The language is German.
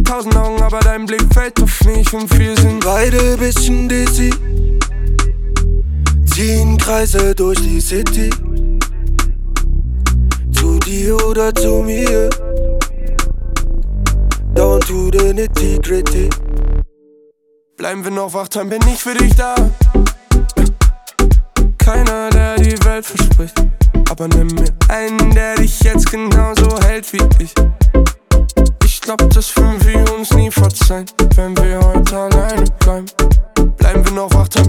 1000 Augen, aber dein Blick fällt auf mich und wir sind beide bisschen dizzy, ziehen Kreise durch die City. Zu dir oder zu mir, down to the nitty-gritty. Bleiben wir noch wach, dann bin ich für dich da. Keiner, der die Welt verspricht, aber nimm mir einen, der dich jetzt genauso hält wie ich. Ich glaub, das würden wir uns nie verzeihen, wenn wir heute alleine bleiben. Bleiben wir noch wach, dann